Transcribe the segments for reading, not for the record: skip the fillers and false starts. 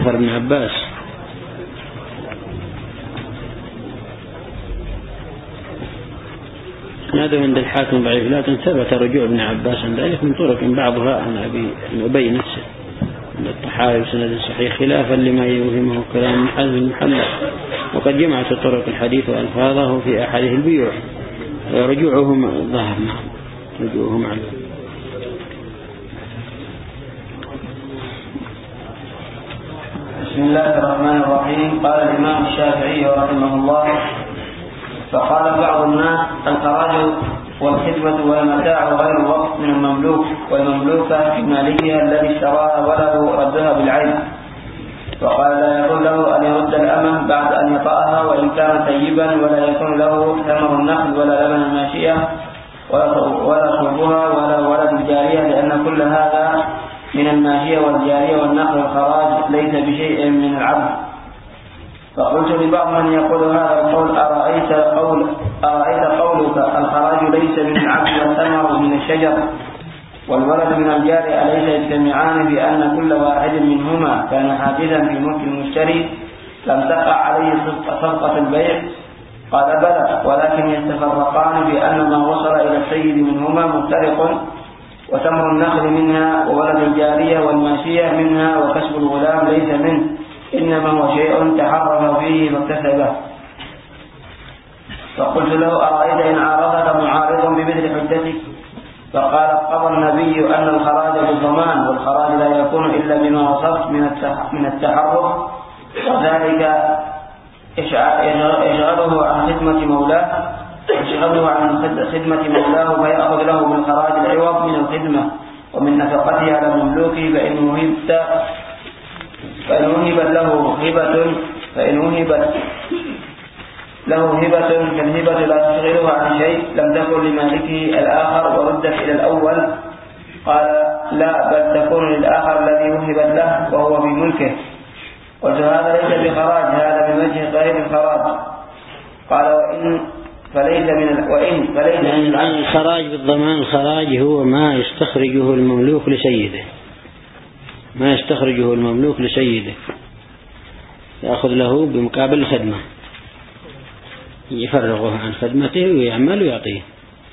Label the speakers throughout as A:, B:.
A: أثر ابن عباس. هذا عند الحاكم ضعيف، لكن ثبت رجوع ابن عباس عن ذلك من طرق بعضها عن أبي نفسه عند الطحاوي بسند صحيح، خلافا لما يوهمه كلام ابن حزم المحلى. وقد جمعت طرق الحديث وألفاظه في أحاديث البيوع، رجوعهم ظهر. نعم، رجوعهم على.
B: بسم الله الرحمن الرحيم. قال الإمام الشافعي رحمه الله: فقال بعض الناس: الخراج والخدمة والمتاع غير الوقت من المملوك، والمملوكة مالكها الذي اشتراها وله ردها بالعين. وقال: لا يكون له أن يرد الأمة بعد أن يطأها وإن كان طيبا، ولا يكون له ثمر النخل ولا لبن الماشية ولا صوبها ولا ولد الجارية، لأن كل هذا من الماشية والجارية والنخل والخراج ليس بشيء من العبد. فقلت لبعض من يقول هذا القول: أرأيت قولك الخراج ليس من العبد والثمر من الشجر والولد من الجارية أليس يجتمعان بأن كل واحد منهما كان حاجزا في ملك المشتري لم تقع عليه صفقة البيع؟ قال: بلى، ولكن يتفرقان بأن ما وصل إلى السيد منهما مفترق، وثمر النخل منها وولد الجارية والماشية منها وكسب الغلام ليس منه، إنما هو شيء تحرم فيه فاكتسبه. فقلت له: أرأيت إن عارضك معارض بمثل حجتك؟ فقال: قضى النبي أن الخراج بالضمان، والخراج لا يكون إلا بما وصفت من التحرف، وذلك يشغله عن خدمة مولاه فيأخذ له بالخراج العوض من الخدمة ومن نفقته على مملوكه، فإن وهبت له هبة فالهبة لا تشغله عن شيء لم تكن لمالكه الآخر وردت إلى الأول. قال: لا، بل تكون للآخر الذي وهبت له وهو في ملكه. قلت: هذا ليس بخراج، هذا من وجه غير الخراج. قال:
A: يعني الخراج بالضمان، الخراج هو ما يستخرجه المملوك لسيده، يأخذ له بمقابل الخدمة، يفرغه عن خدمته ويعمل ويعطيه.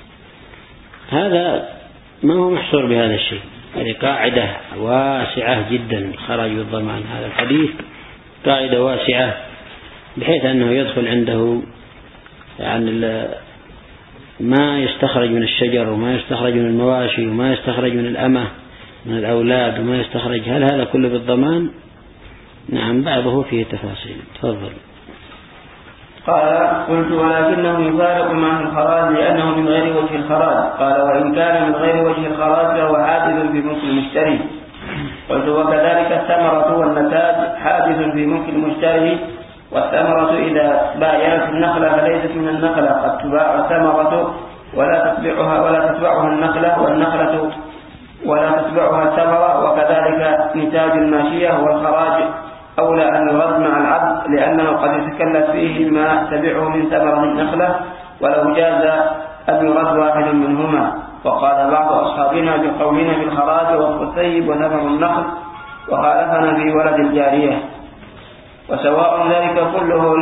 A: هذا ما هو محصور بهذا الشيء، هذه قاعدة واسعة جدا. الخراج بالضمان هذا الحديث قاعدة واسعة، بحيث أنه يدخل عنده يعني ما يستخرج من الشجر وما يستخرج من المواشي وما يستخرج من الأمة من الأولاد وما يستخرج، هل هذا كله بالضمان؟ نعم، بعضه فيه تفاصيل. تفضل.
B: قال: قلت: ولكنه يفارق مع الخراج لأنه من غير وجه الخراج. قال: وإن كان من غير وجه الخراج فهو حادث في ملك المشتري. قلت: وكذلك الثمرة والنتاج حادث في ملك المشتري، والثمرة إذا بايعت النخلة فليست من النخلة، قد تباع الثمرة ولا تتبعها النخلة، والنخلة ولا تتبعها الثمرة، وكذلك نتاج الماشية. والخراج أولى أن يرد مع العبد، لأنه قد يتكلف فيه ما تبعه من ثمرة النخلة، ولو جاز أن يرد واحد منهما. وقال بعض أصحابنا بقولنا في الخراج والثيب وثمر النخل، وخالفنا في ولد الجارية. وسواء ذلك كله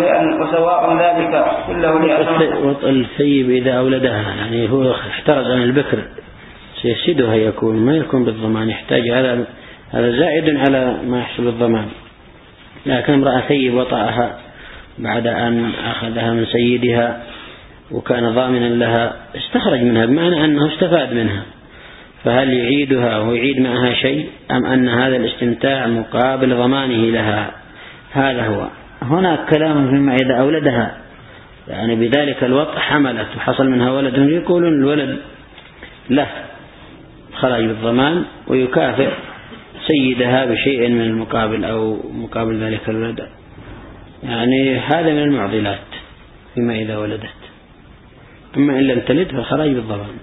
B: لأنه
A: الثيب إذا أولدها، يعني هو احترز عن البكر سيفسدها، يكون ما يكون بالضمان، يحتاج هذا زائد على ما يحصل الضمان. لكن امرأة ثيب وطأها بعد أن أخذها من سيدها وكان ضامنا لها، استخرج منها بمعنى أنه استفاد منها، فهل يعيدها ويعيد معها شيء، أم أن هذا الاستمتاع مقابل ضمانه لها؟ هذا هو. هناك كلام فيما إذا أولدها، يعني بذلك الوطء حملت وحصل منها ولد، يقولون الولد له خراج بالضمان ويكافئ سيدها بشيء من المقابل أو مقابل ذلك الولد، يعني هذا من المعضلات فيما إذا ولدت. أما إن لم تلد فالخراج بالضمان.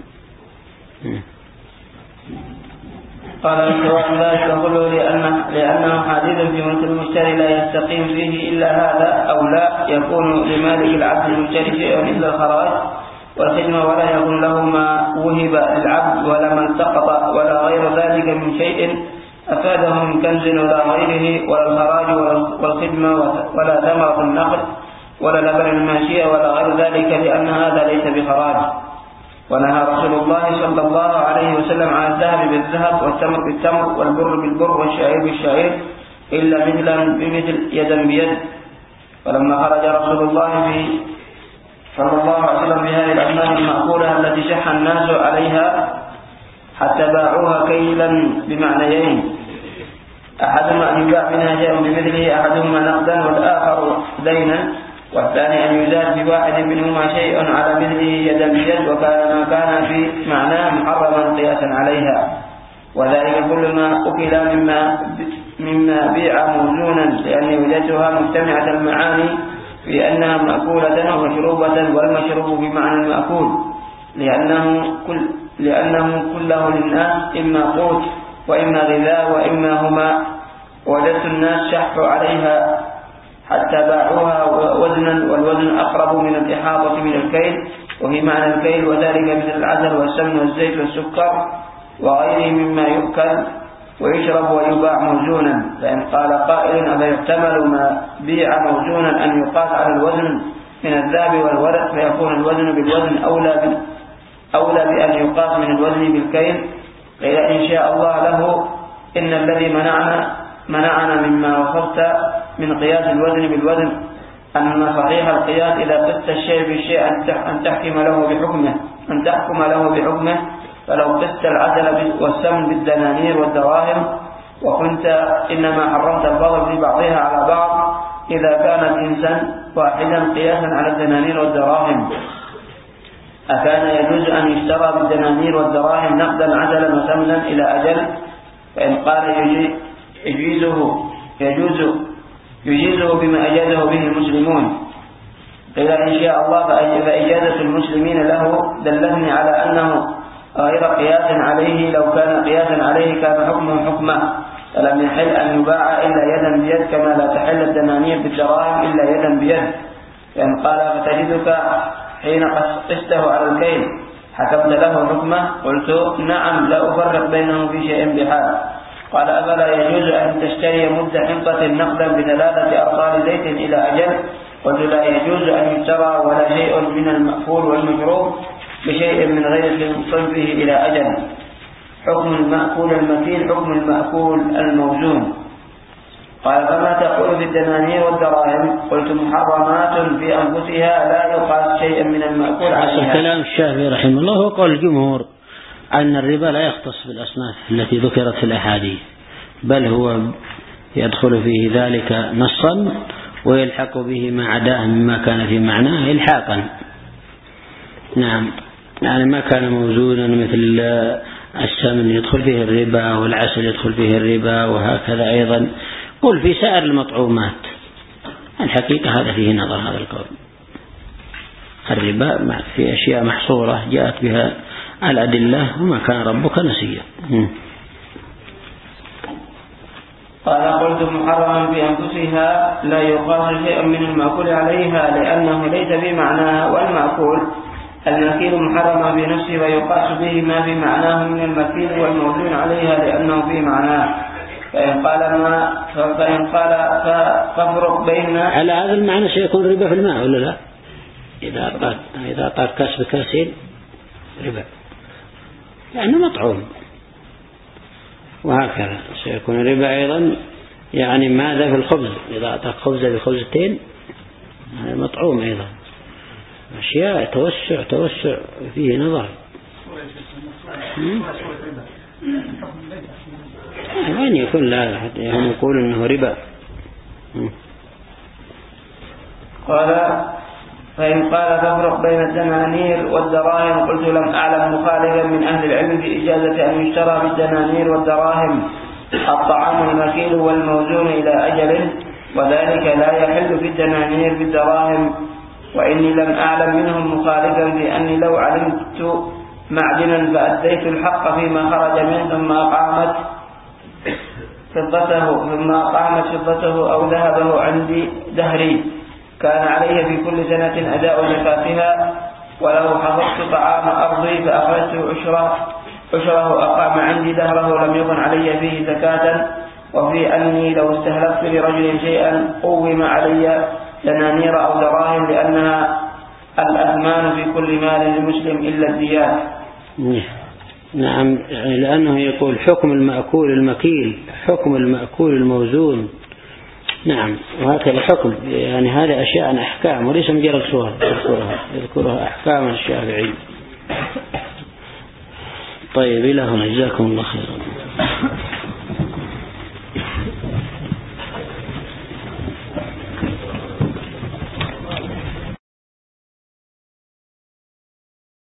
B: قال: وعن ذلك كله لأنه حادث في ملك المشتري لا يستقيم فيه إلا هذا، أو لا يكون لمالك العبد المشتري شيء إلا الخراج والخدمة، ولا يكون له ما وهب للعبد ولا من سقط ولا غير ذلك من شيء أفاده من كنز ولا غيره، ولا الخراج والخدمة ولا ثمرة النخل ولا لبن الماشية ولا غير ذلك، لأن هذا ليس بخراج. ونهى رسول الله صلى الله عليه وسلم عن الذهب بالذهب والتمر بالتمر والبر بالبر والشعير بالشعير إلا مثلا بمثل يدا بيد. ولما خرج رسول الله صلى الله عليه وسلم بهذه الأصناف المأكولة التي شح الناس عليها حتى باعوها كيلا بمعنيين: أحدهما أن يباع منها شيء بمثله، أحدهما نقدا والآخر دينا، والثاني أن يزاد بواحد منهما شيء على مثله يدا بيد، وكان ما كان في معناه محرما قياسا عليها. وذلك كل ما أكل مما بيع موزونا، لأن وجدتها مجتمعة المعاني في أنها مأكولة ومشروبة، والمشروب بمعنى المأكول، لأنه كله للناس إما قوت وإما غذاء وإما هما. وجدت الناس شحوا عليها حتى باعوها وزنا، والوزن أقرب من الإحاطة من الكيل، وفي معنى الكيل، وذلك مثل العسل والسمن والزيت والسكر وغيره مما يؤكل ويشرب ويباع موزونا. فإن قال قائل: أفيحتمل ما بيع موزونا أن يقاس على الوزن من الذهب والورق، فيكون الوزن بالوزن أولى بأن يقاس من الوزن بالكيل؟ قيل: إن شاء الله له إن الذي منعنا مما وصفت من قياس الوزن بالوزن أن صحيح القياس إذا قست الشيء بالشيء أن تحكم له بحكمه. فلو قست العسل والسمن بالدنانير والدراهم، وكنت إنما حرمت الفضل في بعضها على بعض إذا كان الإنسان واحدا قياسا على الدنانير والدراهم، أكان يجوز أن يشترى بالدنانير والدراهم نقدا عسلا وسمنا إلى أجل؟ فإن قال يجيزه بما أجازه به المسلمون، قيل: إن شاء الله فإجازة المسلمين له دلتني على أنه غير قياس عليه. لو كان قياسا عليه كان حكمه حكمه، فلم يحل أن يباع إلا يدا بيد، كما لا تحل الدنانير بالدراهم إلا يدا بيد. فإن قال: فتجدك حين قسته على الكيل حكمت له حكمه؟ قلت: نعم، لا أفرق بينه في شيء بحال. قال: أفلا يجوز أن تشتري مد حنطة نقدا ب3 أرطال زيت إلى أجل؟ قلت: لا يجوز أن يشترى ولا شيء من المأكول والمشروب بشيء من غير صنفه إلى أجل. حكم المأكول المكيل حكم المأكول الموزون. قال: فما تقول في الدنانير والدراهم؟ قلت: محرمات في أنفسها، لا يقاس شيئا من المأكول عليها.
A: كلام الشافعي رحمه الله هو قول الجمهور أن الربا لا يختص بالأصناف التي ذكرت في الأحاديث، بل هو يدخل فيه ذلك نصا ويلحق به ما عداه مما كان في معناه إلحاقا. نعم، يعني ما كان موزونا مثل السمن يدخل فيه الربا، والعسل يدخل فيه الربا، وهكذا أيضا قل في سائر المطعومات. الحقيقة هذا فيه نظر، هذا القول. الربا في أشياء محصورة جاءت بها الأدلة، وما كان ربك نسيا.
B: قال: قلت: محرما في أنفسها، لا يقاس شيء من المأكول عليها، لأنه ليس بمعناها، والمأكول المكيل محرما في نفسه، ويقاس به ما في معناه من المكيل والموزون عليها لأنه في معناه. فإن قال فافرق بين
A: على هذا المعنى سيكون ربا في الماء ولا لا؟ إذا أعطاك كاس بكاسين ربا لأنه مطعوم، وهكذا سيكون ربا أيضا. يعني ماذا في الخبز؟ إذا أعطاك خبزة بخبزتين هذا مطعوم أيضا. أشياء توسع فيه نظر. وين يكون لا حتى هم يقول إنه ربا.
B: قال: فإن قال تفرق بين الدنانير والدراهم؟ قلت: لم أعلم مخالفا من أهل العلم في إجازة أن يشترى بالدنانير والدراهم الطعام المكيل والموزون إلى أجل، وذلك لا يحل في الدنانير بالدراهم. وإني لم أعلم منهم مخالفا في أني لو علمت معدنا فأديت الحق فيما خرج منه، ثم أقامت فضته أو ذهبه عندي دهري، كان علي في كل سنة أداء زكاتها. ولو حفظت طعام أرضي فأخرجت عشرا عشره أقام عندي دهره لم يكن علي فيه زكاة، وفي أني لو استهلكت لرجل شيئا قوم علي دنانير أو دراهم، لأنها الأثمان في كل مال للمسلم إلا الديات.
A: نعم، لأنه يقول حكم المأكول المكيل حكم المأكول الموزون. نعم، وهكذا حكم، يعني هذا أشياء أحكام وليس مجرد صور يذكرها أحكام الشافعي. طيب، إلى هنا، جزاكم الله خيرا.